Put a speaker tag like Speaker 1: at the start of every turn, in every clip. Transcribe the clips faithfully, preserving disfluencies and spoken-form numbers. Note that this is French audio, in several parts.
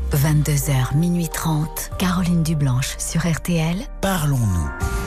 Speaker 1: vingt-deux heures, minuit trente, Caroline Dublanche sur R T L.
Speaker 2: Parlons-nous.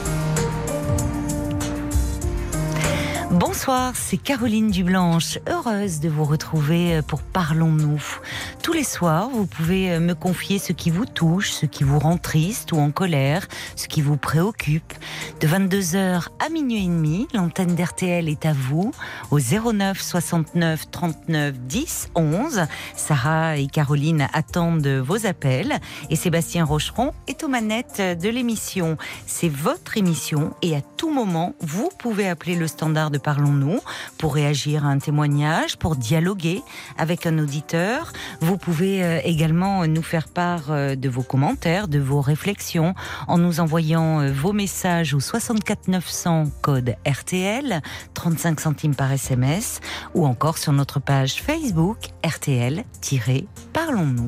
Speaker 3: Bonsoir, c'est Caroline Dublanche, heureuse de vous retrouver pour Parlons-nous. Tous les soirs, vous pouvez me confier ce qui vous touche, ce qui vous rend triste ou en colère, ce qui vous préoccupe. De vingt-deux heures à minuit et demi, l'antenne d'R T L est à vous, au zéro neuf soixante-neuf trente-neuf dix onze. Sarah et Caroline attendent vos appels et Sébastien Rocheron est aux manettes de l'émission. C'est votre émission et à tout moment, vous pouvez appeler le standard de Parlons-nous pour réagir à un témoignage, pour dialoguer avec un auditeur. Vous pouvez également nous faire part de vos commentaires, de vos réflexions en nous envoyant vos messages au soixante-quatre neuf cents code R T L, trente-cinq centimes par S M S ou encore sur notre page Facebook R T L-Parlons-nous.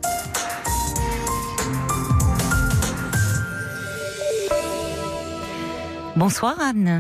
Speaker 3: Bonsoir Anne.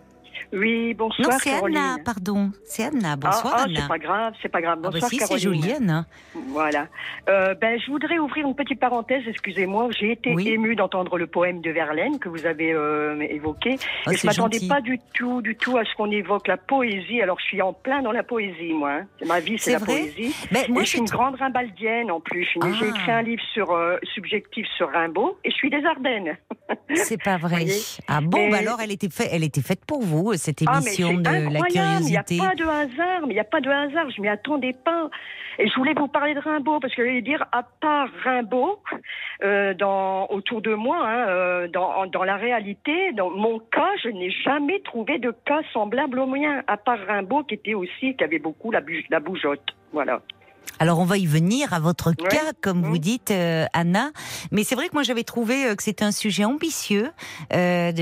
Speaker 4: Oui, bonsoir.
Speaker 3: Non, c'est
Speaker 4: Caroline.
Speaker 3: Anna, pardon. C'est Anna. Bonsoir,
Speaker 4: ah, ah,
Speaker 3: Anna.
Speaker 4: C'est pas grave, c'est pas grave. Bonsoir,
Speaker 3: ah bah si,
Speaker 4: Caroline.
Speaker 3: c'est joli, Anna.
Speaker 4: Voilà. Euh, ben, je voudrais ouvrir une petite parenthèse, excusez-moi. J'ai été
Speaker 3: oui.
Speaker 4: émue d'entendre le poème de Verlaine que vous avez euh, évoqué.
Speaker 3: Oh,
Speaker 4: et je m'attendais
Speaker 3: gentil.
Speaker 4: pas du tout, du tout à ce qu'on évoque la poésie. Alors, je suis en plein dans la poésie, moi. Hein. Ma vie, c'est,
Speaker 3: c'est
Speaker 4: la
Speaker 3: vrai
Speaker 4: poésie.
Speaker 3: ben, moi,
Speaker 4: et je suis une
Speaker 3: t...
Speaker 4: grande rimbaldienne, en plus. Ah. J'ai écrit un livre sur euh, subjectif sur Rimbaud et je suis des Ardennes.
Speaker 3: C'est pas vrai. Ah bon,
Speaker 4: et...
Speaker 3: bah alors, elle était, fait, elle était faite pour vous, cette émission
Speaker 4: ah,
Speaker 3: de la curiosité.
Speaker 4: Il n'y a pas de hasard, mais il n'y a pas de hasard, je m'y attendais pas. Et je voulais vous parler de Rimbaud, parce que je voulais dire, à part Rimbaud, euh, dans, autour de moi, hein, euh, dans, dans la réalité, dans mon cas, je n'ai jamais trouvé de cas semblable au mien, à part Rimbaud, qui était aussi, qui avait beaucoup la, bu- la bougeotte. Voilà.
Speaker 3: Alors on va y venir à votre
Speaker 4: ouais.
Speaker 3: cas, comme
Speaker 4: mmh.
Speaker 3: vous dites, euh, Anna. Mais c'est vrai que moi j'avais trouvé euh, que c'était un sujet ambitieux euh,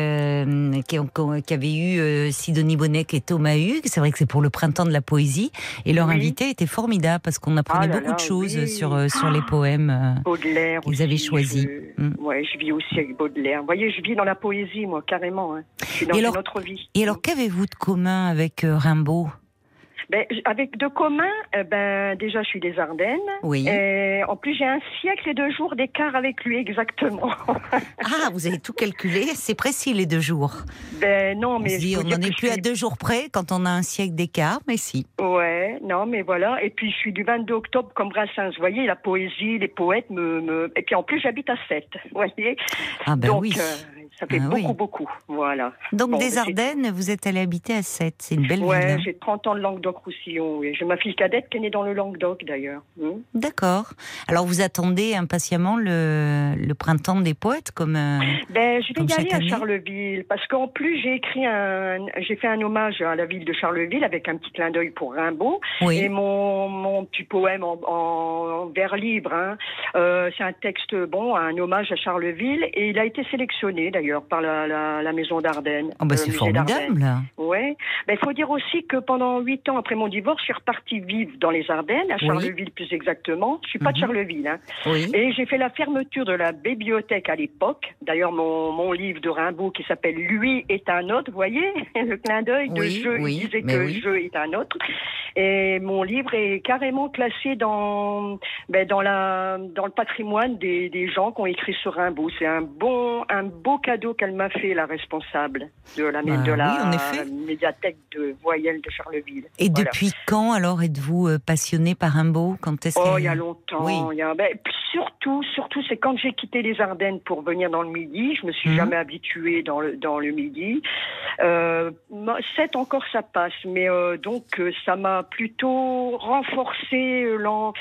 Speaker 3: de, euh, qui, qui avait eu euh, Sidonie Bonnec et Thomas Hugues. C'est vrai que c'est pour le printemps de la poésie. Et leur
Speaker 4: oui.
Speaker 3: invité était formidable parce qu'on apprenait ah là beaucoup là, de choses oui. sur, euh, sur les poèmes euh,
Speaker 4: Baudelaire
Speaker 3: qu'ils avaient choisis.
Speaker 4: Je... Mm. Ouais, je vis aussi avec Baudelaire. Vous voyez, je vis dans la poésie, moi, carrément. Hein. Je suis dans
Speaker 3: et alors,
Speaker 4: une autre vie.
Speaker 3: Et alors, qu'avez-vous de commun avec euh, Rimbaud ?
Speaker 4: Ben, avec de commun, euh, ben, déjà, je suis des Ardennes.
Speaker 3: Oui.
Speaker 4: Et en plus, j'ai un siècle et deux jours d'écart avec lui, exactement.
Speaker 3: Ah, vous avez tout calculé. C'est précis, les deux jours.
Speaker 4: Ben, non, mais.
Speaker 3: On dit, on n'en est plus suis... à deux jours près quand on a un siècle d'écart, mais si.
Speaker 4: Ouais, non, mais voilà. Et puis, je suis du vingt-deux octobre comme Brassens. Vous voyez, la poésie, les poètes me. me... Et puis, en plus, j'habite à Sète. Vous voyez.
Speaker 3: Ah, ben
Speaker 4: Donc,
Speaker 3: oui.
Speaker 4: Euh, ça fait
Speaker 3: ah,
Speaker 4: beaucoup,
Speaker 3: oui.
Speaker 4: beaucoup. Voilà.
Speaker 3: Donc,
Speaker 4: bon,
Speaker 3: des Ardennes, c'est... vous êtes allé habiter à Sète. C'est une belle
Speaker 4: ouais,
Speaker 3: ville.
Speaker 4: Ouais, j'ai trente ans de Languedoc-Roussillon. Oui. J'ai ma fille cadette qui est née dans le Languedoc, d'ailleurs. Hum.
Speaker 3: D'accord. Alors, vous attendez impatiemment le, le printemps des poètes, comme euh,
Speaker 4: ben, je vais y aller
Speaker 3: année.
Speaker 4: à Charleville, parce qu'en plus, j'ai écrit un, j'ai fait un hommage à la ville de Charleville avec un petit clin d'œil pour Rimbaud.
Speaker 3: Oui.
Speaker 4: Et mon, mon petit poème en, en vers libre, hein, euh, c'est un texte, bon, un hommage à Charleville, et il a été sélectionné, d'ailleurs, par la, la, la maison d'Ardennes.
Speaker 3: Oh, ben, c'est formidable.
Speaker 4: Ouais. Ben, il faut dire aussi que pendant huit ans après mon divorce, je suis repartie vivre dans les Ardennes, à Charleville oui. plus exactement. Je suis pas mm-hmm. de Charleville. Hein.
Speaker 3: Oui.
Speaker 4: Et j'ai fait la fermeture de la bibliothèque à l'époque. D'ailleurs, mon, mon livre de Rimbaud qui s'appelle « Lui est un autre », vous voyez, le clin d'œil de
Speaker 3: oui,
Speaker 4: « je
Speaker 3: oui,
Speaker 4: il disait que oui. « je est un autre ». Et mon livre est carrément classé dans, ben, dans, la, dans le patrimoine des, des gens qui ont écrit sur Rimbaud. C'est un, bon, un beau cadeau qu'elle m'a fait, la responsable de la,
Speaker 3: bah,
Speaker 4: de la
Speaker 3: oui,
Speaker 4: médiathèque de Voyelles de Charleville.
Speaker 3: Et
Speaker 4: voilà.
Speaker 3: Depuis quand alors êtes-vous euh, passionné par Rimbaud? Quand est-ce
Speaker 4: Oh,
Speaker 3: que...
Speaker 4: il y a longtemps.
Speaker 3: Oui.
Speaker 4: Il y a, ben, surtout, surtout, c'est quand j'ai quitté les Ardennes pour venir dans le Midi. Je me suis mmh. jamais habituée dans le dans le Midi. Euh, sept encore ça passe, mais euh, donc euh, ça m'a plutôt renforcé euh, l'en.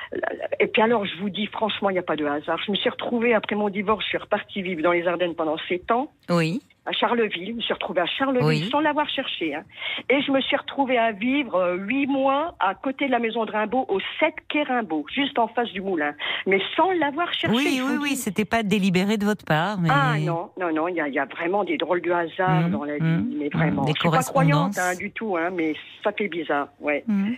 Speaker 4: Et puis alors, je vous dis, franchement, il n'y a pas de hasard. Je me suis retrouvée, après mon divorce, je suis repartie vivre dans les Ardennes pendant sept ans.
Speaker 3: Oui.
Speaker 4: À Charleville. Je me suis retrouvée à Charleville
Speaker 3: oui.
Speaker 4: sans l'avoir cherché. Hein. Et je me suis retrouvée à vivre huit euh, mois à côté de la maison de Rimbaud, au sept quai Rimbaud, juste en face du moulin. Mais sans l'avoir cherché.
Speaker 3: Oui, oui, oui, c'était pas délibéré de votre part. Mais...
Speaker 4: Ah non, non, non, il y a, y a vraiment des drôles de hasard mmh, dans la vie. Mmh, mais vraiment.
Speaker 3: Des
Speaker 4: je suis pas croyante hein, du tout, hein, mais ça fait bizarre. Ouais.
Speaker 3: Mmh.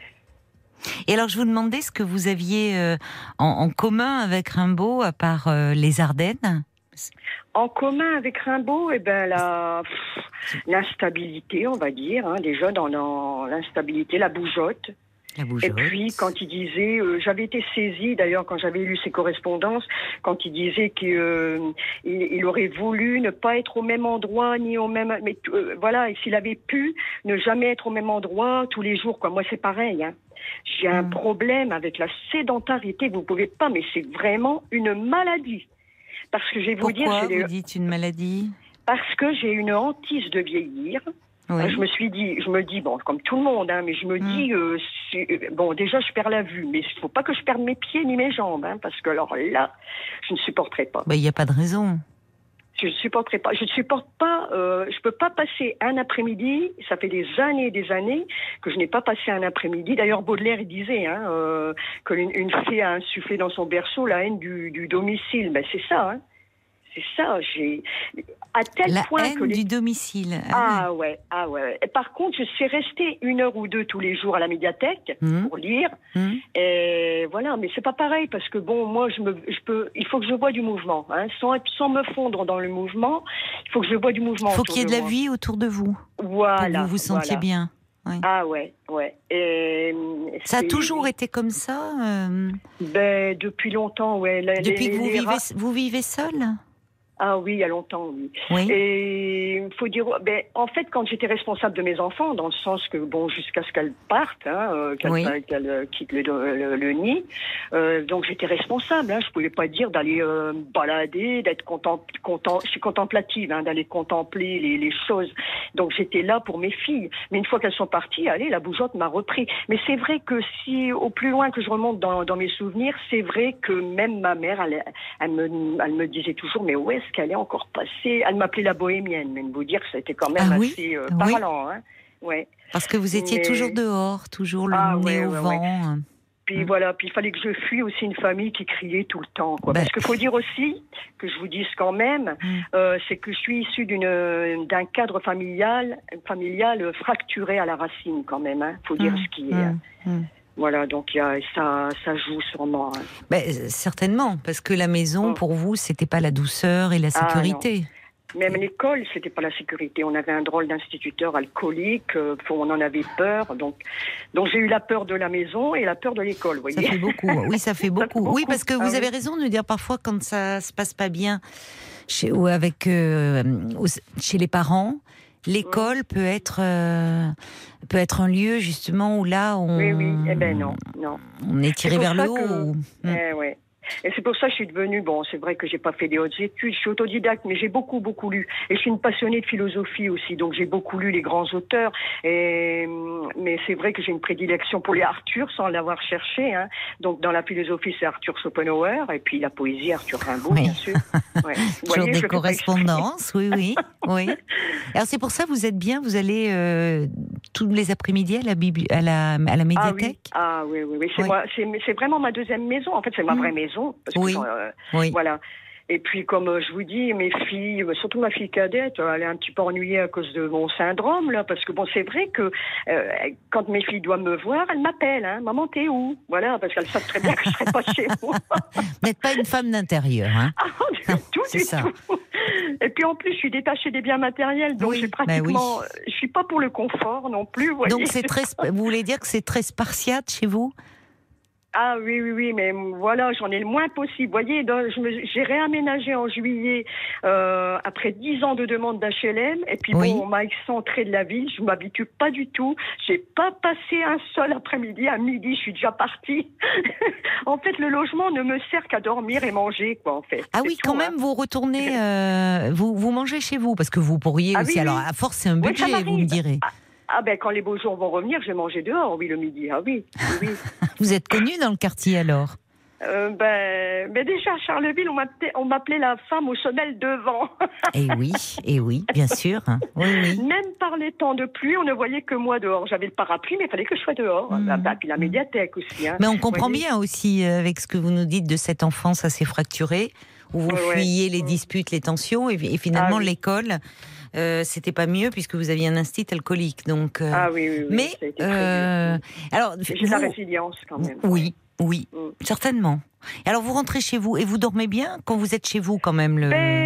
Speaker 3: Et alors, je vous demandais ce que vous aviez euh, en, en commun avec Rimbaud, à part euh, les Ardennes.
Speaker 4: En commun avec Rimbaud, eh ben, la, pff, l'instabilité, on va dire, hein, déjà dans, dans l'instabilité, la bougeotte.
Speaker 3: La bougeotte.
Speaker 4: Et puis, quand il disait, euh, j'avais été saisie, d'ailleurs, quand j'avais lu ses correspondances, quand il disait qu'il euh, il, il aurait voulu ne pas être au même endroit, ni au même... Mais euh, voilà, et s'il avait pu ne jamais être au même endroit tous les jours, quoi. Moi, c'est pareil, hein. J'ai un
Speaker 3: Mm.
Speaker 4: problème avec la sédentarité, vous pouvez pas, mais c'est vraiment une maladie. Parce que je vais vous dire...
Speaker 3: Pourquoi
Speaker 4: j'ai
Speaker 3: vous
Speaker 4: des-
Speaker 3: dites une maladie?
Speaker 4: Parce que j'ai une hantise de vieillir.
Speaker 3: Oui.
Speaker 4: Je me suis dit, je me dis, bon, comme tout le monde, hein, mais je me
Speaker 3: Mm.
Speaker 4: dis, euh, c'est- bon, déjà, je perds la vue, mais il faut pas que je perde mes pieds ni mes jambes, hein, parce que alors là, je ne supporterai pas.
Speaker 3: Ben, il n'y a pas de raison.
Speaker 4: Je ne supporterai pas. Je ne supporte pas. Euh, je peux pas passer un après-midi. Ça fait des années et des années que je n'ai pas passé un après-midi. D'ailleurs, Baudelaire il disait hein, euh, qu'une une fée a insufflé dans son berceau la haine du, du domicile. Ben c'est ça. Hein. C'est ça. J'ai à tel
Speaker 3: La
Speaker 4: point
Speaker 3: haine
Speaker 4: que les...
Speaker 3: du domicile. Ah,
Speaker 4: Ah ouais, ah ouais. Et par contre, je sais rester une heure ou deux tous les jours à la médiathèque
Speaker 3: Mmh.
Speaker 4: pour lire.
Speaker 3: oui. Hum.
Speaker 4: Et voilà, mais c'est pas pareil parce que bon, moi, je me, je peux, il faut que je voie du mouvement, hein, sans être, sans me fondre dans le mouvement. Il faut que je voie du mouvement.
Speaker 3: Il faut
Speaker 4: autour
Speaker 3: qu'il y ait de la
Speaker 4: moi.
Speaker 3: vie autour de vous.
Speaker 4: Voilà.
Speaker 3: Pour que vous vous sentiez
Speaker 4: voilà.
Speaker 3: bien. Oui.
Speaker 4: Ah ouais, ouais. Et
Speaker 3: Ça a
Speaker 4: c'est-
Speaker 3: toujours été comme ça euh,
Speaker 4: Ben depuis longtemps, ouais. Les-
Speaker 3: depuis
Speaker 4: les-
Speaker 3: que vous
Speaker 4: les
Speaker 3: vivez,
Speaker 4: rats-
Speaker 3: vous vivez seul?
Speaker 4: Ah oui, il y a longtemps, oui.
Speaker 3: Oui.
Speaker 4: Et il faut dire, ben, en fait, quand j'étais responsable de mes enfants, dans le sens que, bon, jusqu'à ce qu'elles partent, hein, euh, qu'elles
Speaker 3: Oui.
Speaker 4: qu'elles, euh, quittent le, le, le nid, euh, donc j'étais responsable. Hein, je pouvais pas dire d'aller euh, me balader, d'être content, content, je suis contemplative, hein, d'aller contempler les, les choses. Donc j'étais là pour mes filles. Mais une fois qu'elles sont parties, allez, la bougeotte m'a repris. Mais c'est vrai que si, au plus loin que je remonte dans, dans mes souvenirs, c'est vrai que même ma mère, elle, elle me, elle me disait toujours, mais où est-ce qu'elle est encore passée? Elle m'appelait la bohémienne, mais vous dire que c'était quand même
Speaker 3: Ah oui
Speaker 4: assez euh,
Speaker 3: Oui.
Speaker 4: parlant. Hein. Ouais.
Speaker 3: Parce que vous étiez
Speaker 4: Mais-
Speaker 3: toujours dehors, toujours le
Speaker 4: Ah,
Speaker 3: nez
Speaker 4: ouais,
Speaker 3: au
Speaker 4: ouais,
Speaker 3: vent.
Speaker 4: Puis
Speaker 3: Mm.
Speaker 4: voilà, puis il fallait que je fuis aussi une famille qui criait tout le temps. Quoi.
Speaker 3: Ben.
Speaker 4: Parce qu'il faut dire aussi, que je vous dise quand même,
Speaker 3: Mm.
Speaker 4: euh, c'est que je suis issue d'une, d'un cadre familial, familial fracturé à la racine quand même. Il faut dire
Speaker 3: Mm.
Speaker 4: ce qui est.
Speaker 3: Mm. Mm.
Speaker 4: Voilà, donc il y a, ça, ça joue sûrement. Hein.
Speaker 3: Ben, certainement, parce que la maison,
Speaker 4: Mm.
Speaker 3: pour vous, c'était pas la douceur et la
Speaker 4: Ah,
Speaker 3: sécurité.
Speaker 4: Même l'école, c'était pas la sécurité. On avait un drôle d'instituteur alcoolique, euh, on en avait peur. Donc, donc j'ai eu la peur de la maison et la peur de l'école, vous
Speaker 3: Ça
Speaker 4: voyez.
Speaker 3: fait beaucoup. Oui, ça fait beaucoup.
Speaker 4: beaucoup.
Speaker 3: Oui, parce que
Speaker 4: Ah
Speaker 3: vous
Speaker 4: oui.
Speaker 3: avez raison de dire parfois quand ça se passe pas bien chez, ou avec, euh, au- chez les parents, l'école peut être euh, peut être un lieu justement où là on,
Speaker 4: Oui, oui. Eh ben non, non.
Speaker 3: on est tiré
Speaker 4: C'est pour
Speaker 3: vers le
Speaker 4: ça
Speaker 3: haut.
Speaker 4: que-
Speaker 3: ou- Mm.
Speaker 4: Eh ouais. Et c'est pour ça que je suis devenue, bon, c'est vrai que j'ai pas fait des hautes études, je suis autodidacte, mais j'ai beaucoup, beaucoup lu. Et je suis une passionnée de philosophie aussi, donc j'ai beaucoup lu les grands auteurs. Et, mais c'est vrai que j'ai une prédilection pour les Arthur, sans l'avoir cherché. Hein. Donc dans la philosophie, c'est Arthur Schopenhauer, et puis la poésie, Arthur Rimbaud,
Speaker 3: Oui.
Speaker 4: bien sûr. Ouais. Vous
Speaker 3: Toujours
Speaker 4: voyez,
Speaker 3: des
Speaker 4: je fais pas
Speaker 3: correspondances, oui, oui, oui. Alors c'est pour ça vous êtes bien, vous allez euh, tous les après-midi à la, bibli- à la, à la
Speaker 4: Ah oui,
Speaker 3: médiathèque.
Speaker 4: ah oui, oui, oui. C'est,
Speaker 3: Oui.
Speaker 4: moi, c'est, c'est vraiment ma deuxième maison. En fait, c'est ma
Speaker 3: Mm.
Speaker 4: vraie maison. Parce que,
Speaker 3: Oui.
Speaker 4: euh,
Speaker 3: Oui.
Speaker 4: Voilà. Et puis, comme euh, je vous dis, mes filles, euh, surtout ma fille cadette, euh, elle est un petit peu ennuyée à cause de mon syndrome, là, parce que bon, c'est vrai que euh, quand mes filles doivent me voir, elles m'appellent, hein, maman, t'es où? Voilà, parce qu'elles savent très bien que je serai pas chez moi.
Speaker 3: Vous n'êtes pas une femme d'intérieur, hein.
Speaker 4: Ah, du tout,
Speaker 3: c'est
Speaker 4: du
Speaker 3: ça.
Speaker 4: tout. Et puis en plus, je suis détachée des biens matériels, donc
Speaker 3: Oui,
Speaker 4: j'ai
Speaker 3: bah
Speaker 4: pratiquement,
Speaker 3: oui.
Speaker 4: je suis pas pour le confort non plus. Vous voyez.
Speaker 3: Donc c'est très, vous voulez dire que c'est très spartiate chez vous?
Speaker 4: Ah oui, oui, oui, mais voilà, j'en ai le moins possible. Vous voyez, donc, je me, j'ai réaménagé en juillet euh, après dix ans de demande d'H L M. Et puis
Speaker 3: Oui.
Speaker 4: bon, on m'a excentré de la ville. Je m'habitue pas du tout. J'ai pas passé un seul après-midi. À midi, je suis déjà partie. En fait, le logement ne me sert qu'à dormir et manger, quoi, en fait.
Speaker 3: Ah
Speaker 4: C'est
Speaker 3: oui,
Speaker 4: tout,
Speaker 3: quand
Speaker 4: hein.
Speaker 3: même, vous retournez, euh, vous, vous mangez chez vous, parce que vous pourriez
Speaker 4: Ah
Speaker 3: aussi.
Speaker 4: oui,
Speaker 3: alors,
Speaker 4: oui.
Speaker 3: à force, c'est un
Speaker 4: Oui,
Speaker 3: budget,
Speaker 4: ça
Speaker 3: vous me
Speaker 4: m'arrive.
Speaker 3: direz.
Speaker 4: Ah, ah ben, quand les beaux jours vont revenir, je vais manger dehors, oui, le midi. Ah oui, oui, oui.
Speaker 3: Vous êtes connu dans le quartier alors?
Speaker 4: Euh, ben, ben déjà à Charleville, on m'appelait, on m'appelait la femme aux semelles devant.
Speaker 3: Eh oui, eh oui, bien sûr. Oui, oui.
Speaker 4: Même par les temps de pluie, on ne voyait que moi dehors. J'avais le parapluie, mais il fallait que je sois dehors.
Speaker 3: Mmh.
Speaker 4: Ah, bah, puis la médiathèque aussi. Hein.
Speaker 3: Mais on comprend
Speaker 4: Voyez.
Speaker 3: bien aussi euh, avec ce que vous nous dites de cette enfance assez fracturée, où vous
Speaker 4: Ouais, ouais.
Speaker 3: fuyiez les
Speaker 4: Mmh.
Speaker 3: disputes, les tensions, et, et finalement
Speaker 4: Ah oui.
Speaker 3: l'école, euh, c'était pas mieux puisque vous aviez un instinct alcoolique. Donc, euh,
Speaker 4: Ah oui, oui, oui.
Speaker 3: mais
Speaker 4: ça a été très
Speaker 3: euh,
Speaker 4: dur.
Speaker 3: alors,
Speaker 4: J'ai de la
Speaker 3: vous-
Speaker 4: résilience quand même.
Speaker 3: oui, oui,
Speaker 4: Mm.
Speaker 3: certainement. Alors vous rentrez chez vous et vous dormez bien quand vous êtes chez vous quand même le.
Speaker 4: Ben non,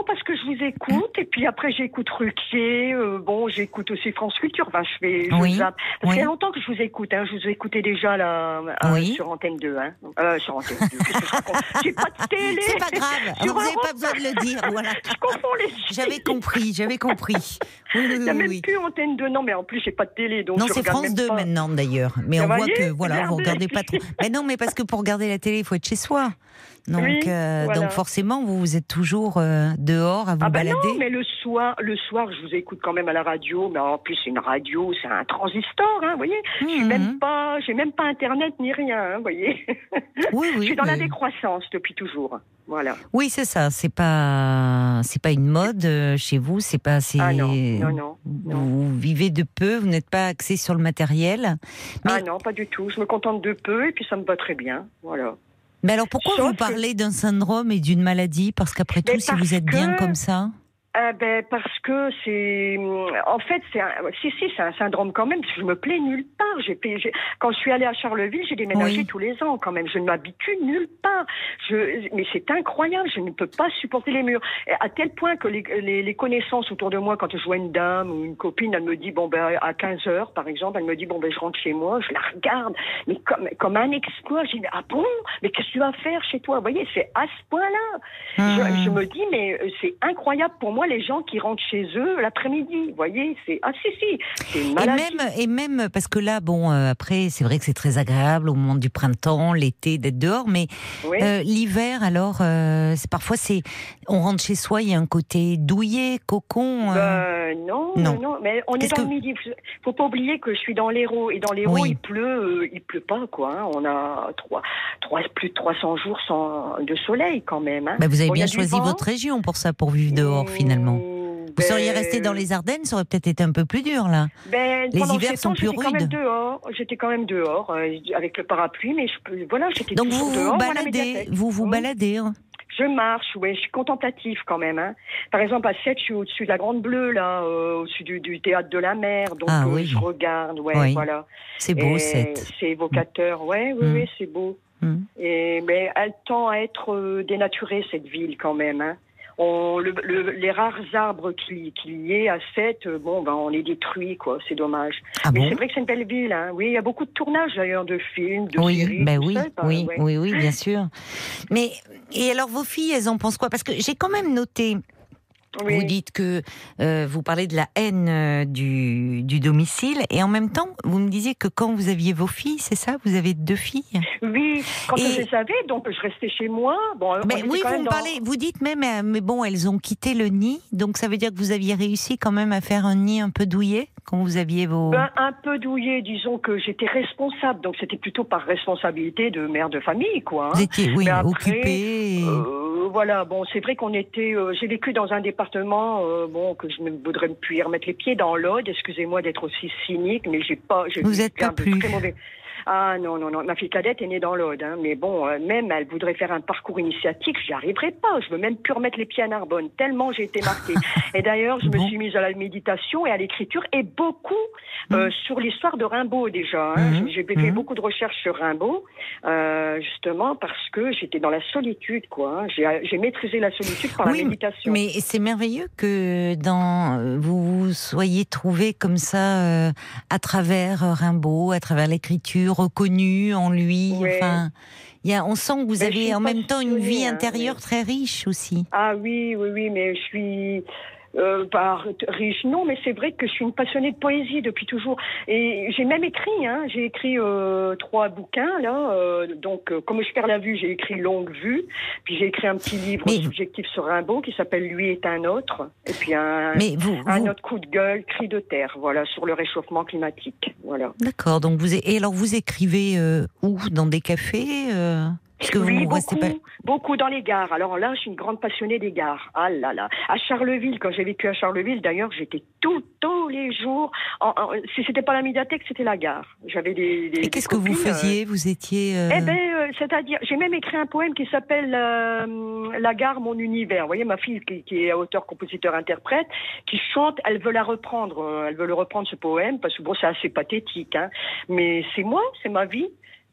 Speaker 4: parce que je vous écoute, et puis après j'écoute Ruquier, euh, bon, j'écoute aussi France Culture, enfin, je fais, je
Speaker 3: Oui.
Speaker 4: zappe. Parce
Speaker 3: Oui.
Speaker 4: qu'il y a longtemps que je vous écoute, hein, je vous écoutais déjà, là, euh,
Speaker 3: Oui.
Speaker 4: sur Antenne deux, hein. Euh, sur Antenne deux, qu'est-ce que je raconte ? J'ai pas de télé.
Speaker 3: C'est pas grave,
Speaker 4: Sur
Speaker 3: vous n'avez
Speaker 4: Europe.
Speaker 3: pas besoin de le dire. Voilà.
Speaker 4: Je confonds les chiffres.
Speaker 3: J'avais compris, j'avais compris. Oui, oui,
Speaker 4: Il n'y a
Speaker 3: oui,
Speaker 4: même
Speaker 3: oui.
Speaker 4: plus Antenne deux, non, mais en plus, j'ai pas de télé, donc
Speaker 3: Non,
Speaker 4: je
Speaker 3: c'est
Speaker 4: regarde
Speaker 3: France
Speaker 4: même
Speaker 3: deux
Speaker 4: pas.
Speaker 3: maintenant d'ailleurs. Mais
Speaker 4: Vous
Speaker 3: on voit
Speaker 4: voyez,
Speaker 3: que voilà, vous
Speaker 4: regardez.
Speaker 3: regardez pas trop. Mais non, mais parce que pour regarder la télé, il faut être chez soi. Donc,
Speaker 4: Oui,
Speaker 3: euh,
Speaker 4: voilà.
Speaker 3: donc forcément, vous, vous êtes toujours euh, dehors à vous
Speaker 4: Ah bah
Speaker 3: balader.
Speaker 4: non, mais le soir, le soir, je vous écoute quand même à la radio, mais en plus c'est une radio, c'est un transistor, hein, vous voyez. Je suis
Speaker 3: Mmh.
Speaker 4: même pas, j'ai même pas internet ni rien, hein, vous voyez.
Speaker 3: Oui, oui.
Speaker 4: Je suis dans
Speaker 3: mais-
Speaker 4: la décroissance depuis toujours, voilà.
Speaker 3: Oui, c'est ça. C'est pas, c'est pas une mode euh, chez vous. C'est pas. C'est...
Speaker 4: Ah non, non, non, non.
Speaker 3: Vous vivez de peu. Vous n'êtes pas axé sur le matériel. Mais,
Speaker 4: Ah non, pas du tout. Je me contente de peu et puis ça me va très bien, voilà.
Speaker 3: mais alors, pourquoi
Speaker 4: Sauf
Speaker 3: vous
Speaker 4: que-
Speaker 3: parlez d'un syndrome et d'une maladie ? Parce qu'après
Speaker 4: Mais
Speaker 3: tout, si
Speaker 4: parce
Speaker 3: vous êtes bien
Speaker 4: que-
Speaker 3: comme ça.
Speaker 4: Ah ben parce que c'est, en fait c'est, un... si si c'est un syndrome quand même. Parce que je me plais nulle part. J'ai payé... j'ai... Quand je suis allée à Charleville, j'ai déménagé
Speaker 3: Oui.
Speaker 4: tous les ans quand même. Je ne m'habitue nulle part. Je... Mais c'est incroyable. Je ne peux pas supporter les murs. Et à tel point que les, les, les connaissances autour de moi, quand je vois une dame ou une copine, elle me dit bon ben à quinze heures par exemple, elle me dit bon ben je rentre chez moi. Je la regarde, mais comme comme un exploit. Je dis ah bon, mais qu'est-ce que tu vas faire chez toi ? Vous voyez, c'est à ce point-là.
Speaker 3: Hum.
Speaker 4: Je, je me dis, mais euh, c'est incroyable pour moi, les gens qui rentrent chez eux l'après-midi. Vous voyez, c'est. Ah, si, si, c'est une
Speaker 3: Et
Speaker 4: maladie.
Speaker 3: même, et même, parce que là, bon, euh, après, c'est vrai que c'est très agréable au moment du printemps, l'été, d'être dehors, mais
Speaker 4: Oui.
Speaker 3: euh, l'hiver, alors, euh, c'est parfois, c'est, on rentre chez soi, il y a un côté douillet, cocon. euh.
Speaker 4: Ben, non,
Speaker 3: non.
Speaker 4: non, non, mais on est
Speaker 3: Qu'est-ce
Speaker 4: dans
Speaker 3: que-
Speaker 4: le midi. Faut pas oublier que je suis dans l'Hérault. Et dans l'Hérault,
Speaker 3: Oui.
Speaker 4: il pleut, euh, il pleut pas, quoi. hein. On a trois, trois, plus de trois cents jours sans, de soleil, quand même. Hein.
Speaker 3: Bah, vous avez
Speaker 4: Bon, il y
Speaker 3: bien
Speaker 4: a du
Speaker 3: choisi
Speaker 4: vent.
Speaker 3: votre région pour ça, pour vivre dehors,
Speaker 4: Mmh,
Speaker 3: finalement. Vous seriez
Speaker 4: ben,
Speaker 3: resté dans les Ardennes, ça aurait peut-être été un peu plus dur, là.
Speaker 4: Ben,
Speaker 3: Les
Speaker 4: pendant
Speaker 3: hivers
Speaker 4: sept
Speaker 3: sont
Speaker 4: ans,
Speaker 3: plus
Speaker 4: j'étais quand même
Speaker 3: rudes.
Speaker 4: dehors. J'étais quand même dehors euh, avec le parapluie, mais je peux, voilà, j'étais
Speaker 3: Donc
Speaker 4: toujours
Speaker 3: vous
Speaker 4: dehors.
Speaker 3: vous
Speaker 4: moi, à la
Speaker 3: baladez,
Speaker 4: médiathèque.
Speaker 3: vous vous
Speaker 4: Mmh.
Speaker 3: baladez. hein.
Speaker 4: Je marche, oui, je suis contemplative quand même. Hein. Par exemple, à Sète, je suis au-dessus de la Grande Bleue, là, euh, au-dessus du, du théâtre de la mer. Donc,
Speaker 3: Ah
Speaker 4: euh,
Speaker 3: oui.
Speaker 4: je regarde, ouais,
Speaker 3: Oui.
Speaker 4: voilà.
Speaker 3: C'est beau,
Speaker 4: Et
Speaker 3: cette.
Speaker 4: c'est évocateur, ouais, oui,
Speaker 3: Mm.
Speaker 4: oui, c'est beau.
Speaker 3: Mm.
Speaker 4: Et, mais elle tend à être euh, dénaturée, cette ville, quand même. Hein. On, le, le, les rares arbres qu'il qui y ait à Sète, euh, bon, ben, on les détruit, quoi, c'est dommage.
Speaker 3: Ah
Speaker 4: mais
Speaker 3: bon
Speaker 4: c'est vrai que c'est une belle ville, hein. Oui, il y a beaucoup de tournages, d'ailleurs, de films, de
Speaker 3: Oui,
Speaker 4: séries.
Speaker 3: ben
Speaker 4: tout
Speaker 3: oui,
Speaker 4: ça, ben,
Speaker 3: oui,
Speaker 4: ouais.
Speaker 3: oui, oui, bien sûr. Mais et alors vos filles, elles en pensent quoi ? Parce que j'ai quand même noté.
Speaker 4: Oui.
Speaker 3: Vous dites que euh, vous parlez de la haine euh, du, du domicile et en même temps, vous me disiez que quand vous aviez vos filles, c'est ça ? Vous avez deux filles ?
Speaker 4: Oui, quand
Speaker 3: Et-
Speaker 4: je les avais, donc je restais chez moi. Bon, on
Speaker 3: Mais
Speaker 4: était
Speaker 3: oui,
Speaker 4: quand
Speaker 3: vous
Speaker 4: même
Speaker 3: me
Speaker 4: dans-
Speaker 3: parlez, vous dites même, euh, mais bon, elles ont quitté le nid, donc ça veut dire que vous aviez réussi quand même à faire un nid un peu douillet quand vous aviez vos.
Speaker 4: Ben, un peu douillé, disons que j'étais responsable, donc c'était plutôt par responsabilité de mère de famille, quoi. hein.
Speaker 3: Vous étiez, oui,
Speaker 4: Mais après,
Speaker 3: occupée. et-
Speaker 4: Euh, voilà, bon, c'est vrai qu'on était. euh, j'ai vécu dans un département, euh, bon, que je ne voudrais plus y remettre les pieds dans l'Aude. Excusez-moi d'être aussi cynique, mais j'ai pas. j'ai
Speaker 3: Vous
Speaker 4: vu
Speaker 3: êtes
Speaker 4: plein
Speaker 3: pas
Speaker 4: de
Speaker 3: plus.
Speaker 4: très mauvais. Ah non, non, non. Ma fille cadette est née dans l'Aude, hein, mais bon, euh, même elle voudrait faire un parcours initiatique, j'y arriverai pas. Je veux même plus remettre les pieds à Narbonne, tellement j'ai été marquée. Et d'ailleurs, je me
Speaker 3: Bon.
Speaker 4: suis mise à la méditation et à l'écriture, et beaucoup euh, sur l'histoire de Rimbaud déjà. Hein.
Speaker 3: Mhm.
Speaker 4: J'ai fait
Speaker 3: Mhm.
Speaker 4: beaucoup de recherches sur Rimbaud, euh, justement parce que j'étais dans la solitude, quoi. hein. J'ai, j'ai maîtrisé la solitude par
Speaker 3: Oui,
Speaker 4: la méditation.
Speaker 3: mais c'est merveilleux que dans euh, vous vous soyez trouvé comme ça euh, à travers euh, Rimbaud, à travers l'écriture, reconnu en lui.
Speaker 4: Ouais.
Speaker 3: Enfin, il y a, on sent que vous
Speaker 4: Mais je
Speaker 3: avez
Speaker 4: suis
Speaker 3: en même temps une vie
Speaker 4: passionnée, hein,
Speaker 3: intérieure
Speaker 4: mais-
Speaker 3: très riche aussi.
Speaker 4: Ah oui, oui, oui, mais je suis euh, pas riche, non, mais c'est vrai que je suis une passionnée de poésie depuis toujours. Et j'ai même écrit, hein, j'ai écrit euh, trois bouquins, là. Euh, donc, euh, comme je perds la vue, j'ai écrit Longue Vue. Puis j'ai écrit un petit livre
Speaker 3: Mais-
Speaker 4: subjectif sur Rimbaud qui s'appelle Lui est un autre. Et puis un,
Speaker 3: Mais vous,
Speaker 4: un
Speaker 3: vous-
Speaker 4: autre coup de gueule, Cri de terre, voilà, sur le réchauffement climatique. Voilà.
Speaker 3: d'accord. Donc vous et alors vous écrivez euh, où ? Dans des cafés euh, Parce que
Speaker 4: Oui,
Speaker 3: vous restez
Speaker 4: beaucoup,
Speaker 3: pas.
Speaker 4: beaucoup dans les gares. Alors là, je suis une grande passionnée des gares. Ah là là. À Charleville, quand j'ai vécu à Charleville, d'ailleurs, j'étais tout, tous les jours. En, en- si c'était pas la médiathèque, c'était la gare. J'avais des. des
Speaker 3: Et
Speaker 4: des
Speaker 3: qu'est-ce que vous
Speaker 4: copines, euh,
Speaker 3: faisiez ? Vous étiez. euh,
Speaker 4: Eh ben, euh, c'est-à-dire, j'ai même écrit un poème qui s'appelle euh, La gare, mon univers. Vous voyez, ma fille qui, qui est auteur, compositeur, interprète, qui chante, elle veut la reprendre, euh, elle veut le reprendre ce poème parce que bon, c'est assez pathétique, hein. Mais c'est moi, c'est ma vie.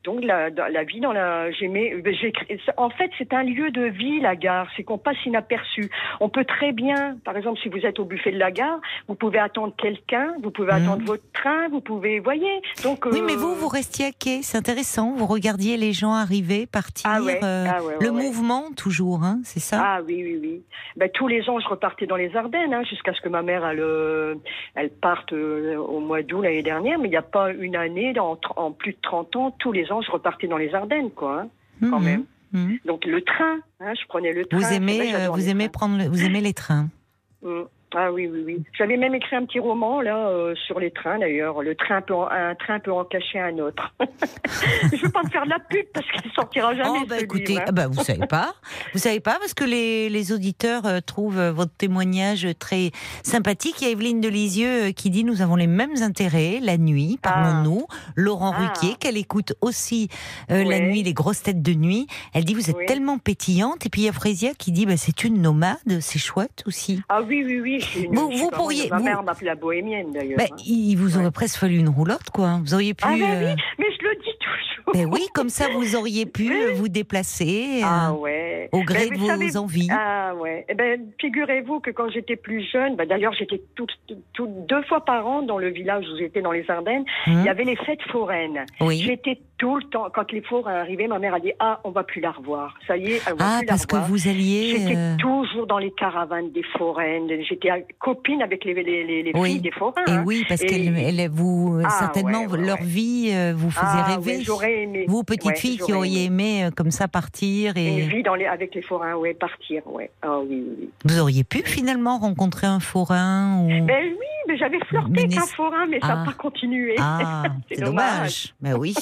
Speaker 4: Donc la, la vie dans la, j'aimais, j'ai, en fait c'est un lieu de vie la gare, c'est qu'on passe inaperçu. On peut très bien, par exemple si vous êtes au buffet de la gare, vous pouvez attendre quelqu'un, vous pouvez mmh. attendre votre train, vous pouvez, voyez. Donc
Speaker 3: oui,
Speaker 4: euh...
Speaker 3: mais vous vous restiez à quai, c'est intéressant. Vous regardiez les gens arriver, partir,
Speaker 4: ah ouais,
Speaker 3: euh,
Speaker 4: ah ouais, ouais,
Speaker 3: le
Speaker 4: ouais.
Speaker 3: mouvement toujours, hein, c'est ça?
Speaker 4: Ah oui oui oui. Ben, tous les ans je repartais dans les Ardennes, hein, jusqu'à ce que ma mère elle, euh, elle parte euh, au mois d'août l'année dernière, mais il n'y a pas une année en, en plus de trente ans, tous les ans je repartais dans les Ardennes, quoi, hein, quand mmh, même. Mmh. Donc le train, hein, je prenais le train.
Speaker 3: Vous aimez, vrai, euh, vous aimez prendre, le, vous aimez les trains.
Speaker 4: Mmh. Ah oui, oui, oui. J'avais même écrit un petit roman là euh, sur les trains d'ailleurs. Le train peut en, un train peut en cacher un autre. Je veux pas me faire de la pub parce qu'il sortira jamais.
Speaker 3: Oh bah
Speaker 4: ce
Speaker 3: écoutez,
Speaker 4: livre, hein.
Speaker 3: ah bah vous savez pas, vous savez pas parce que les, les auditeurs euh, trouvent euh, votre témoignage très sympathique. Il y a Evelyne de Lisieux euh, qui dit nous avons les mêmes intérêts la nuit. Parlons-nous. Ah. Laurent ah. Ruquier qu'elle écoute aussi euh, ouais. la nuit, les grosses têtes de nuit. Elle dit vous êtes oui. tellement pétillante. Et puis il y a Frésia qui dit bah c'est une nomade, c'est chouette aussi.
Speaker 4: Ah oui oui oui. Une,
Speaker 3: vous, vous pourriez.
Speaker 4: Ma
Speaker 3: vous...
Speaker 4: mère m'appelait la bohémienne d'ailleurs.
Speaker 3: Ben, il vous aurait ouais. presque fallu une roulotte, quoi. Vous auriez pu.
Speaker 4: Ah ben
Speaker 3: euh...
Speaker 4: oui, mais je le dis toujours.
Speaker 3: Ben oui, comme ça vous auriez pu oui. vous déplacer
Speaker 4: ah,
Speaker 3: euh,
Speaker 4: ouais.
Speaker 3: au gré
Speaker 4: ben,
Speaker 3: de vos
Speaker 4: savez...
Speaker 3: envies.
Speaker 4: Ah ouais. Eh ben figurez-vous que quand j'étais plus jeune, ben, d'ailleurs j'étais tout, tout, deux fois par an dans le village où j'étais dans les Ardennes. Hum. Il y avait les fêtes foraines.
Speaker 3: Oui.
Speaker 4: J'étais tout le temps quand les forains arrivaient, ma mère a dit ah on va plus la revoir. Ça y est, elle va
Speaker 3: ah,
Speaker 4: plus
Speaker 3: parce
Speaker 4: la revoir.
Speaker 3: que vous alliez.
Speaker 4: J'étais
Speaker 3: euh...
Speaker 4: toujours dans les caravanes des foraines. J'étais copine avec les les, les, les
Speaker 3: oui.
Speaker 4: filles des forains.
Speaker 3: Et
Speaker 4: hein.
Speaker 3: oui, parce
Speaker 4: et...
Speaker 3: qu'elles elles, vous
Speaker 4: ah,
Speaker 3: certainement
Speaker 4: ouais, ouais,
Speaker 3: leur
Speaker 4: ouais.
Speaker 3: vie euh, vous faisait
Speaker 4: ah,
Speaker 3: rêver.
Speaker 4: Ouais, j'aurais aimé.
Speaker 3: Vous petite
Speaker 4: ouais,
Speaker 3: fille qui auriez aimé, aimé euh, comme ça partir et
Speaker 4: une vie dans les avec les forains, ouais, partir, ouais. Ah oui, oui.
Speaker 3: Vous auriez pu finalement rencontrer un forain ou...
Speaker 4: Ben oui, mais j'avais flirté mais avec un forain, mais ah. ça n'a pas continué.
Speaker 3: Ah, c'est, c'est dommage. dommage. Ben oui.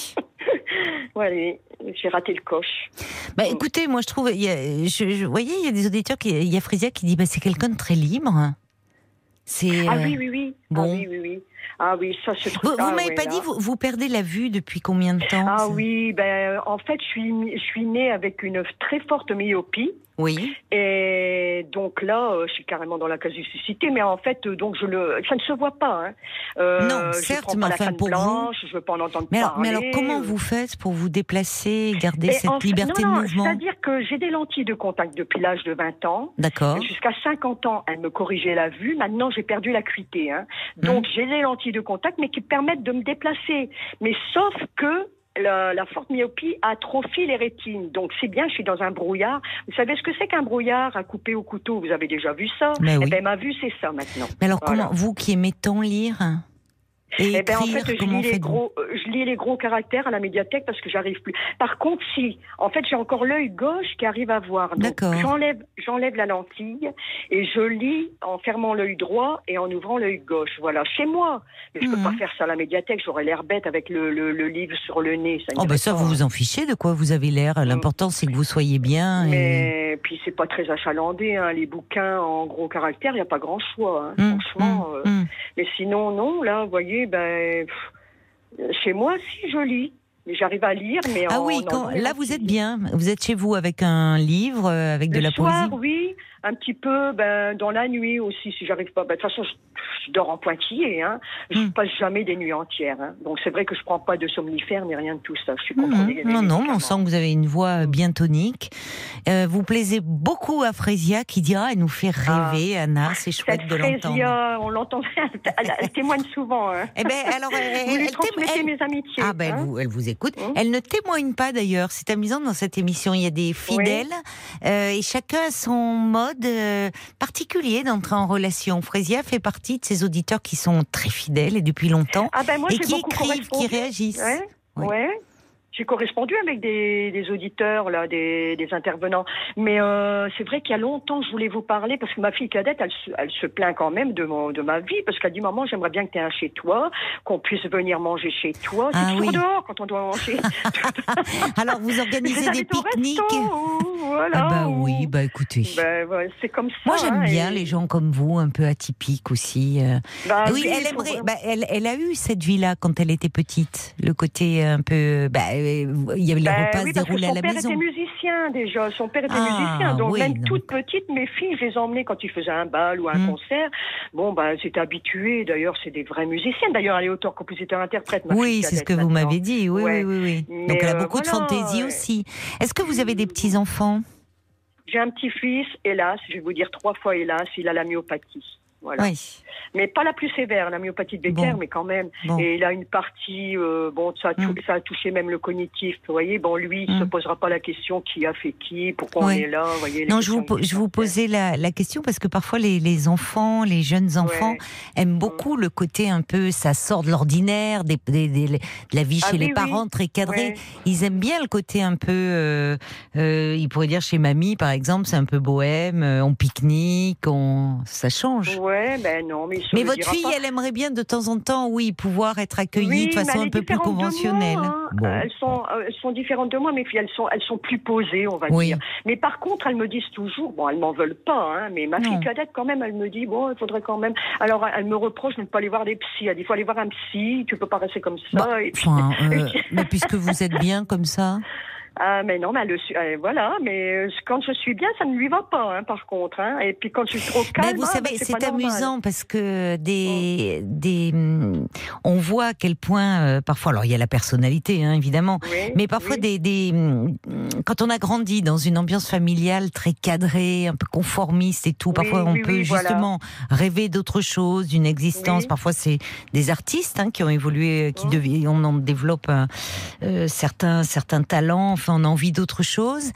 Speaker 4: Ouais, j'ai raté le coche.
Speaker 3: Bah écoutez, moi je trouve, il y a, je, je, vous voyez, il y a des auditeurs qui, il y a Frésia qui dit, bah c'est quelqu'un de très libre. C'est.
Speaker 4: Ah oui, oui, oui.
Speaker 3: Bon.
Speaker 4: Ah oui, oui, oui. Ah oui, ça se trouve.
Speaker 3: Vous, vous m'avez ouais, pas là. dit, vous, vous perdez la vue depuis combien de temps?
Speaker 4: Ah
Speaker 3: ça
Speaker 4: oui, ben en fait, je suis, je suis née avec une très forte myopie.
Speaker 3: Oui.
Speaker 4: Et donc là, euh, je suis carrément dans la casusicité, mais en fait, euh, donc je le, ça ne se voit pas. Hein. Euh,
Speaker 3: non, certes, mais enfin pour
Speaker 4: blanche,
Speaker 3: vous.
Speaker 4: Je veux pas en entendre
Speaker 3: mais alors,
Speaker 4: parler.
Speaker 3: Mais alors, comment vous faites pour vous déplacer, garder
Speaker 4: et
Speaker 3: cette
Speaker 4: en
Speaker 3: liberté
Speaker 4: fait, non,
Speaker 3: de
Speaker 4: non,
Speaker 3: mouvement?
Speaker 4: C'est-à-dire que j'ai des lentilles de contact depuis l'âge de vingt ans.
Speaker 3: D'accord.
Speaker 4: Jusqu'à cinquante ans, elles me corrigeaient la vue. Maintenant, j'ai perdu l'acuité. Hein. Donc, mmh. j'ai des lentilles de contact, mais qui permettent de me déplacer. Mais sauf que La, la forte myopie atrophie les rétines. Donc c'est bien, je suis dans un brouillard. Vous savez ce que c'est qu'un brouillard à couper au couteau? Vous avez déjà vu ça?
Speaker 3: Mais oui.
Speaker 4: Eh ben ma vue c'est ça maintenant.
Speaker 3: Mais alors
Speaker 4: voilà.
Speaker 3: comment, vous qui aimez tant lire et
Speaker 4: eh ben,
Speaker 3: écrire,
Speaker 4: en fait, je
Speaker 3: comment
Speaker 4: lis, les gros, euh, je lis les gros caractères à la médiathèque parce que j'arrive plus. Par contre, si, en fait, j'ai encore l'œil gauche qui arrive à voir. Donc,
Speaker 3: D'accord.
Speaker 4: J'enlève, j'enlève la lentille et je lis en fermant l'œil droit et en ouvrant l'œil gauche. Voilà, chez moi. Mais je mmh. peux pas faire ça à la médiathèque. J'aurais l'air bête avec le, le, le livre sur le nez. Ça
Speaker 3: oh ben ça,
Speaker 4: pas,
Speaker 3: vous
Speaker 4: hein.
Speaker 3: vous en fichez de quoi vous avez l'air. L'important, c'est que vous soyez bien.
Speaker 4: Mais
Speaker 3: et...
Speaker 4: puis c'est pas très achalandé. Hein. Les bouquins en gros caractères, il y a pas grand choix. Hein.
Speaker 3: Mmh,
Speaker 4: Franchement.
Speaker 3: mmh,
Speaker 4: euh...
Speaker 3: mmh.
Speaker 4: Mais sinon, non. Là, vous voyez, ben. Chez moi, si, je lis. Mais j'arrive à lire, mais
Speaker 3: ah
Speaker 4: en,
Speaker 3: oui, quand,
Speaker 4: en
Speaker 3: là vous êtes bien. Vous êtes chez vous avec un livre, avec de
Speaker 4: le
Speaker 3: la
Speaker 4: soir,
Speaker 3: poésie.
Speaker 4: Oui, un petit peu, ben dans la nuit aussi, si j'arrive pas. Ben, de toute façon, je, je dors en pointillé, hein. Je
Speaker 3: mmh.
Speaker 4: passe jamais des nuits entières. Hein. Donc c'est vrai que je prends pas de somnifères ni rien de tout ça. Je suis
Speaker 3: mmh.
Speaker 4: contrôlée.
Speaker 3: Non, non, on sent que vous avez une voix bien tonique. Euh, vous plaisez beaucoup à Frésia qui dira, elle nous fait rêver, ah. Anna, c'est chouette de l'entendre.
Speaker 4: Frésia, on l'entend, elle, elle témoigne souvent. Hein.
Speaker 3: Eh ben alors, elle,
Speaker 4: vous lui
Speaker 3: elle,
Speaker 4: transmettez
Speaker 3: elle,
Speaker 4: mes amitiés.
Speaker 3: Ah ben
Speaker 4: hein.
Speaker 3: elle, vous, elle vous écoute.
Speaker 4: Mmh.
Speaker 3: Elle ne témoigne pas d'ailleurs. C'est amusant dans cette émission. Il y a des fidèles oui. euh, et chacun a son mode euh, particulier d'entrer en relation. Frésia fait partie de ces auditeurs qui sont très fidèles et depuis longtemps
Speaker 4: ah ben moi,
Speaker 3: et qui écrivent, qui réagissent.
Speaker 4: Ouais.
Speaker 3: Oui.
Speaker 4: ouais. J'ai correspondu avec des, des auditeurs, là, des, des intervenants. Mais euh, c'est vrai qu'il y a longtemps, je voulais vous parler, parce que ma fille cadette, elle se, elle se plaint quand même de, mon, de ma vie, parce qu'elle dit, maman, j'aimerais bien que tu aies un chez toi, qu'on puisse venir manger chez toi. C'est ah, toujours oui. dehors quand on doit manger.
Speaker 3: Alors, vous organisez des pique-niques.
Speaker 4: voilà.
Speaker 3: Ah bah
Speaker 4: ou-
Speaker 3: oui, bah écoutez.
Speaker 4: Ben, ouais, c'est comme ça.
Speaker 3: Moi j'aime
Speaker 4: hein,
Speaker 3: bien
Speaker 4: et-
Speaker 3: les gens comme vous, un peu atypiques aussi. euh.
Speaker 4: Bah,
Speaker 3: oui, elle
Speaker 4: il faut
Speaker 3: aimerait.
Speaker 4: vraiment-
Speaker 3: Bah, elle, elle a eu cette vie-là quand elle était petite. Le côté un peu. Bah, euh, il y avait les
Speaker 4: Ben
Speaker 3: repas
Speaker 4: oui,
Speaker 3: se
Speaker 4: parce que
Speaker 3: déroulaient à
Speaker 4: son
Speaker 3: la
Speaker 4: père
Speaker 3: maison.
Speaker 4: était musicien déjà. Son père était
Speaker 3: Ah,
Speaker 4: musicien, donc
Speaker 3: oui,
Speaker 4: même
Speaker 3: donc.
Speaker 4: toute petite, mes filles, je les emmenais quand ils faisaient un bal ou un
Speaker 3: Mm.
Speaker 4: concert. Bon, ben, c'était habitué. D'ailleurs, c'est des vrais musiciens. D'ailleurs, elle est auteur, compositeur, interprète. ma
Speaker 3: Oui,
Speaker 4: fille
Speaker 3: c'est ce
Speaker 4: cadette,
Speaker 3: que vous
Speaker 4: maintenant.
Speaker 3: m'avez dit. Oui,
Speaker 4: Ouais.
Speaker 3: oui, oui, oui.
Speaker 4: Mais,
Speaker 3: Donc elle a
Speaker 4: euh,
Speaker 3: beaucoup de
Speaker 4: voilà,
Speaker 3: fantaisie
Speaker 4: ouais.
Speaker 3: aussi. Est-ce que vous avez des petits enfants?
Speaker 4: J'ai un petit-fils, hélas, je vais vous dire trois fois hélas, il a la myopathie. Voilà.
Speaker 3: Oui.
Speaker 4: Mais pas la plus sévère, la myopathie de Becker,
Speaker 3: Bon.
Speaker 4: mais quand même.
Speaker 3: Bon.
Speaker 4: Et il a une partie, euh, bon, ça a, tou-
Speaker 3: Mm.
Speaker 4: ça a touché même le cognitif. Vous voyez, bon, lui, il
Speaker 3: Mm.
Speaker 4: se posera pas la question qui a fait qui, pourquoi
Speaker 3: Ouais.
Speaker 4: on est là. Vous voyez, les
Speaker 3: Non, je vous,
Speaker 4: questions
Speaker 3: po- je vous
Speaker 4: existentielles.
Speaker 3: posais la, la question parce que parfois les, les enfants, les jeunes enfants
Speaker 4: Ouais.
Speaker 3: aiment beaucoup le côté un peu, ça sort de l'ordinaire, des, des- des- de la vie
Speaker 4: Ah
Speaker 3: chez
Speaker 4: oui,
Speaker 3: les parents,
Speaker 4: oui.
Speaker 3: très cadrée.
Speaker 4: Ouais.
Speaker 3: Ils aiment bien le côté un peu, euh, euh, ils pourraient dire chez mamie par exemple, c'est un peu bohème, euh, on pique-nique, on... ça change.
Speaker 4: Ouais, ben non, mais il se
Speaker 3: Mais
Speaker 4: le
Speaker 3: votre
Speaker 4: dira
Speaker 3: fille,
Speaker 4: pas.
Speaker 3: elle aimerait bien de temps en temps, oui, pouvoir être accueillie
Speaker 4: Oui,
Speaker 3: de
Speaker 4: mais
Speaker 3: façon
Speaker 4: elle
Speaker 3: un
Speaker 4: est
Speaker 3: peu plus
Speaker 4: différente de moi,
Speaker 3: conventionnelle.
Speaker 4: hein.
Speaker 3: Bon.
Speaker 4: Elles sont, euh, elles sont différentes de moi, mes filles. Elles sont, elles sont plus posées, on va
Speaker 3: Oui.
Speaker 4: dire. Mais par contre, elles me disent toujours, bon, elles m'en veulent pas, hein, mais ma
Speaker 3: Non.
Speaker 4: fille cadette, quand même, elle me dit, bon, il faudrait quand même. Alors, elle me reproche de ne pas aller voir des psys. Elle dit, il faut aller voir un psy, tu peux pas rester comme ça.
Speaker 3: Bah,
Speaker 4: Et puis-
Speaker 3: enfin, euh, mais puisque vous êtes bien comme ça.
Speaker 4: Ah, mais non, mais elle le su- euh, voilà, mais euh, quand je suis bien, ça ne lui va pas, hein, par contre. Hein. Et puis quand je suis trop calme,
Speaker 3: Mais vous
Speaker 4: ah,
Speaker 3: savez,
Speaker 4: ben,
Speaker 3: c'est
Speaker 4: pas normal.
Speaker 3: amusant parce que des, des, hum, on voit à quel point euh, parfois, alors il y a la personnalité, hein, évidemment,
Speaker 4: Oui,
Speaker 3: mais parfois
Speaker 4: oui.
Speaker 3: des, des, hum, quand on a grandi dans une ambiance familiale très cadrée, un peu conformiste et tout,
Speaker 4: Oui,
Speaker 3: parfois on
Speaker 4: oui,
Speaker 3: peut
Speaker 4: oui, voilà.
Speaker 3: justement rêver d'autre chose, d'une existence.
Speaker 4: Oui.
Speaker 3: Parfois c'est des artistes hein, qui ont évolué, euh, qui
Speaker 4: Mm.
Speaker 3: deviennent, on en développe euh, euh, certains, certains talents, enfin on a envie d'autre chose.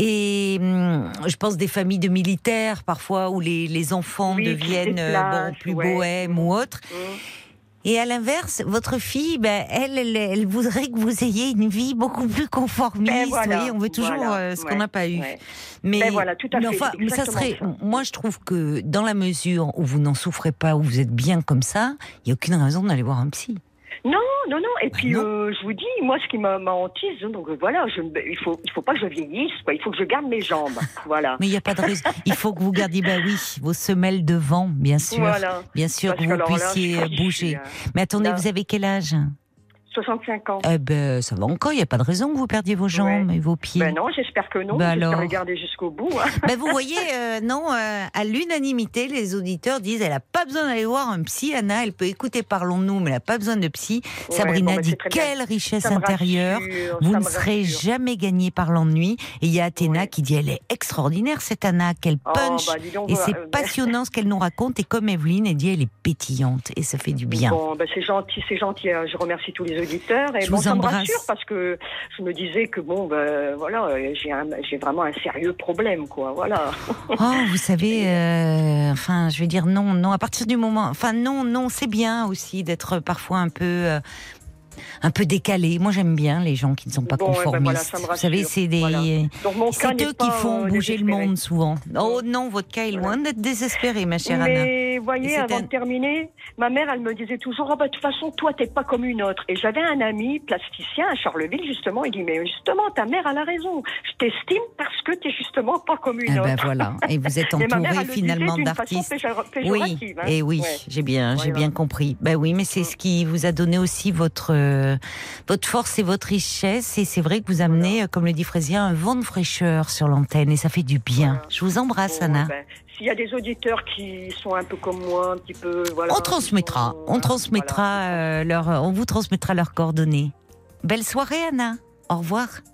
Speaker 3: Et hum, je pense des familles de militaires parfois où les, les enfants
Speaker 4: Oui, qui se
Speaker 3: deviennent euh,
Speaker 4: déplacent,
Speaker 3: bon, plus
Speaker 4: ouais.
Speaker 3: bohèmes ou autres.
Speaker 4: Mmh.
Speaker 3: Et à l'inverse, votre fille, ben, elle, elle, elle voudrait que vous ayez une vie beaucoup plus conformiste.
Speaker 4: Ben voilà,
Speaker 3: vous voyez, on veut toujours
Speaker 4: voilà,
Speaker 3: euh, ce qu'on
Speaker 4: ouais,
Speaker 3: n'a pas eu.
Speaker 4: ouais.
Speaker 3: Mais,
Speaker 4: Ben voilà, tout à
Speaker 3: mais
Speaker 4: fait,
Speaker 3: enfin,
Speaker 4: c'est
Speaker 3: mais ça serait.
Speaker 4: exactement ça.
Speaker 3: Moi, je trouve que dans la mesure où vous n'en souffrez pas, où vous êtes bien comme ça, il n'y a aucune raison d'aller voir un psy.
Speaker 4: Non, non, non. Et
Speaker 3: Bah
Speaker 4: puis,
Speaker 3: non.
Speaker 4: euh, je vous dis, moi, ce qui m'a m'a hantise, donc euh, voilà, je, ne- il faut, il faut pas que je vieillisse, quoi. Il faut que je garde mes jambes, voilà.
Speaker 3: Mais il n'y a pas de raison. Il faut que vous gardiez, bah oui, vos semelles devant, bien sûr.
Speaker 4: Voilà.
Speaker 3: Bien sûr
Speaker 4: Parce
Speaker 3: que
Speaker 4: que
Speaker 3: vous
Speaker 4: alors là,
Speaker 3: puissiez
Speaker 4: je- je
Speaker 3: bouger.
Speaker 4: suis, euh,
Speaker 3: Mais attendez,
Speaker 4: là.
Speaker 3: vous avez quel âge?
Speaker 4: soixante-cinq ans.
Speaker 3: Eh ben, ça va encore. Il n'y a pas de raison que vous perdiez vos jambes et vos pieds.
Speaker 4: Ben non, j'espère que non.
Speaker 3: Bah
Speaker 4: j'espère
Speaker 3: alors.
Speaker 4: les garder jusqu'au bout. hein.
Speaker 3: Ben vous voyez, euh, non, euh, à l'unanimité, les auditeurs disent elle n'a pas besoin d'aller voir un psy, Anna, elle peut écouter Parlons-nous, mais elle n'a pas besoin de psy.
Speaker 4: Ouais,
Speaker 3: Sabrina
Speaker 4: bon, ben,
Speaker 3: dit
Speaker 4: c'est très bien.
Speaker 3: quelle richesse
Speaker 4: Ça me
Speaker 3: intérieure,
Speaker 4: rassure,
Speaker 3: vous
Speaker 4: ça
Speaker 3: ne
Speaker 4: me
Speaker 3: serez
Speaker 4: rassure.
Speaker 3: jamais gagné par l'ennui. Et il y a Athéna
Speaker 4: Ouais.
Speaker 3: qui dit elle est extraordinaire cette Anna, quel
Speaker 4: Oh,
Speaker 3: punch.
Speaker 4: bah, dis donc,
Speaker 3: Et
Speaker 4: euh,
Speaker 3: c'est
Speaker 4: euh,
Speaker 3: passionnant ce qu'elle nous raconte. Et comme Evelyne, elle dit elle est pétillante et ça fait du bien.
Speaker 4: Bon, ben c'est gentil, c'est gentil. hein. Je remercie tous les auditeurs. Et
Speaker 3: Je
Speaker 4: bon,
Speaker 3: vous
Speaker 4: ça
Speaker 3: embrasse.
Speaker 4: me rassure parce que je me disais que bon, ben voilà, euh, j'ai un- j'ai vraiment un sérieux problème, quoi. Voilà.
Speaker 3: Oh, vous savez, euh, enfin, je vais dire non, non, à partir du moment, enfin non, non, c'est bien aussi d'être parfois un peu, euh, un peu décalé. Moi, j'aime bien les gens qui ne sont pas
Speaker 4: Bon, ouais, ben
Speaker 3: conformistes.
Speaker 4: voilà, ça me
Speaker 3: vous
Speaker 4: rassure.
Speaker 3: savez, c'est des,
Speaker 4: Voilà. Donc mon cas
Speaker 3: c'est
Speaker 4: n'est
Speaker 3: eux
Speaker 4: pas,
Speaker 3: qui font
Speaker 4: euh,
Speaker 3: bouger le
Speaker 4: désespéré.
Speaker 3: monde souvent. Oh non, votre cas est loin
Speaker 4: Voilà.
Speaker 3: d'être désespéré, ma chère Anna.
Speaker 4: Mais vous voyez,
Speaker 3: Et c'est
Speaker 4: avant
Speaker 3: un-
Speaker 4: de terminer, ma mère, elle me disait toujours, oh, bah, de toute façon, toi, t'es pas comme une autre. Et j'avais un ami plasticien à Charleville, justement, il dit, mais justement, ta mère, elle a raison. Je t'estime parce que t'es justement pas comme une
Speaker 3: Ah
Speaker 4: autre.
Speaker 3: ben voilà, et vous êtes
Speaker 4: Et ma mère,
Speaker 3: entouré
Speaker 4: elle le
Speaker 3: finalement
Speaker 4: disait d'une façon
Speaker 3: d'artistes.
Speaker 4: péjor-
Speaker 3: Oui,
Speaker 4: péjorative, hein.
Speaker 3: et oui,
Speaker 4: Ouais.
Speaker 3: j'ai bien, j'ai
Speaker 4: Voilà.
Speaker 3: bien compris. Ben oui, mais c'est
Speaker 4: Mm.
Speaker 3: ce qui vous a donné aussi votre euh, votre force et votre richesse. Et c'est vrai que vous amenez, euh, comme le dit Frésia, un vent de fraîcheur sur l'antenne et ça fait du bien.
Speaker 4: Voilà.
Speaker 3: Je vous embrasse,
Speaker 4: Bon,
Speaker 3: Anna.
Speaker 4: ben, s'il y a des auditeurs qui sont un peu comme moi, un petit peu, voilà.
Speaker 3: on
Speaker 4: qui
Speaker 3: transmettra,
Speaker 4: sont,
Speaker 3: on
Speaker 4: euh,
Speaker 3: transmettra
Speaker 4: voilà.
Speaker 3: euh, leur, on vous transmettra leurs coordonnées. Belle soirée, Anna. Au revoir.